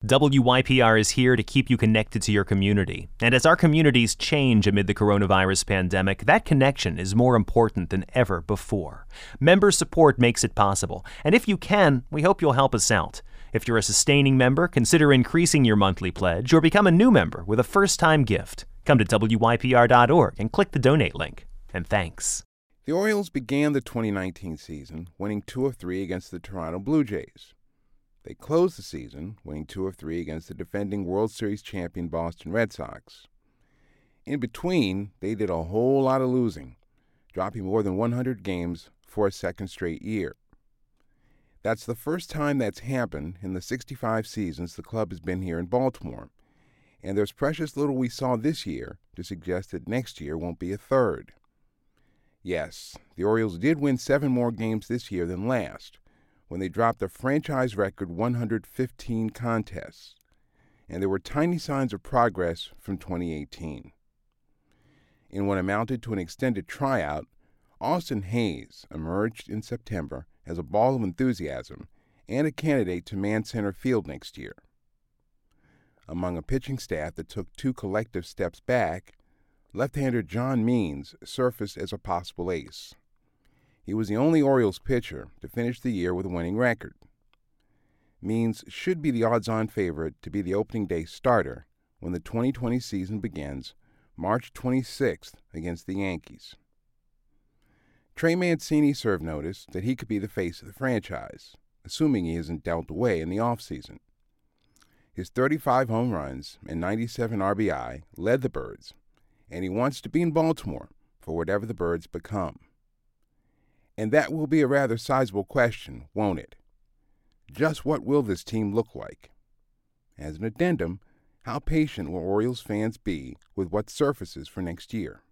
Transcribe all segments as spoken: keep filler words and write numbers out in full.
W Y P R is here to keep you connected to your community. And as our communities change amid the coronavirus pandemic, that connection is more important than ever before. Member support makes it possible. And if you can, we hope you'll help us out. If you're a sustaining member, consider increasing your monthly pledge or become a new member with a first-time gift. Come to W Y P R dot org and click the donate link. And thanks. The Orioles began the twenty nineteen season winning two of three against the Toronto Blue Jays. They closed the season winning two of three against the defending World Series champion Boston Red Sox. In between, they did a whole lot of losing, dropping more than one hundred games for a second straight year. That's the first time that's happened in the sixty-five seasons the club has been here in Baltimore, and there's precious little we saw this year to suggest that next year won't be a third. Yes, the Orioles did win seven more games this year than last, when they dropped a franchise record one hundred fifteen contests, and there were tiny signs of progress from twenty eighteen. In what amounted to an extended tryout, Austin Hayes emerged in September as a ball of enthusiasm and a candidate to man center field next year. Among a pitching staff that took two collective steps back, left-hander John Means surfaced as a possible ace. He was the only Orioles pitcher to finish the year with a winning record. Means should be the odds-on favorite to be the opening day starter when the twenty twenty season begins March twenty-sixth against the Yankees. Trey Mancini served notice that he could be the face of the franchise, assuming he isn't dealt away in the offseason. His thirty-five home runs and ninety-seven R B I led the Birds, and he wants to be in Baltimore for whatever the Birds become. And that will be a rather sizable question, won't it? Just what will this team look like? As an addendum, how patient will Orioles fans be with what surfaces for next year?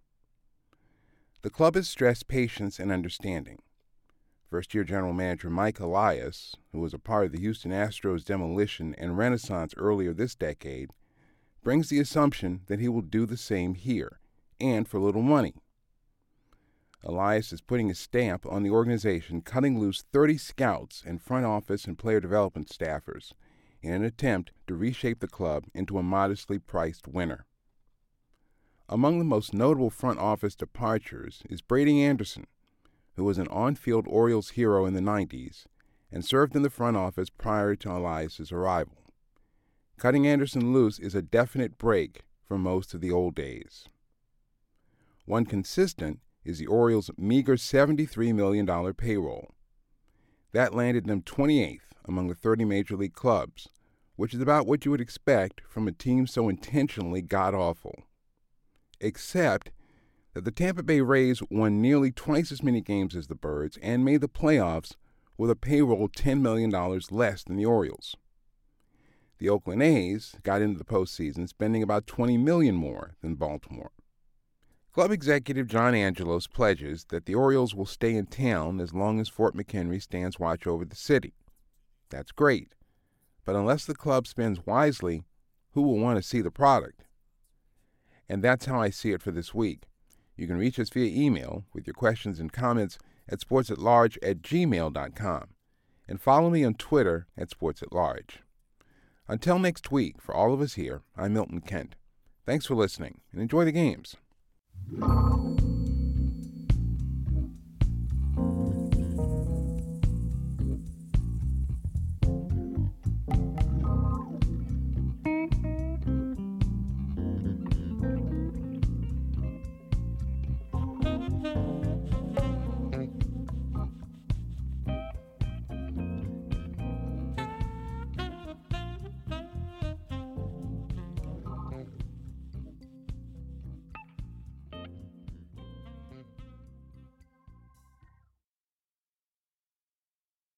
The club has stressed patience and understanding. First-year general manager Mike Elias, who was a part of the Houston Astros demolition and renaissance earlier this decade, brings the assumption that he will do the same here, and for little money. Elias is putting his stamp on the organization, cutting loose thirty scouts and front office and player development staffers in an attempt to reshape the club into a modestly priced winner. Among the most notable front office departures is Brady Anderson, who was an on-field Orioles hero in the nineties and served in the front office prior to Elias's arrival. Cutting Anderson loose is a definite break from most of the old days. One consistent is the Orioles' meager seventy-three million dollars payroll. That landed them twenty-eighth among the thirty major league clubs, which is about what you would expect from a team so intentionally god-awful. Except that the Tampa Bay Rays won nearly twice as many games as the Birds and made the playoffs with a payroll ten million dollars less than the Orioles. The Oakland A's got into the postseason spending about twenty million dollars more than Baltimore. Club executive John Angelos pledges that the Orioles will stay in town as long as Fort McHenry stands watch over the city. That's great, but unless the club spends wisely, who will want to see the product? And that's how I see it for this week. You can reach us via email with your questions and comments at sportsatlarge at gmail dot com and follow me on Twitter at sportsatlarge. Until next week, for all of us here, I'm Milton Kent. Thanks for listening and enjoy the games.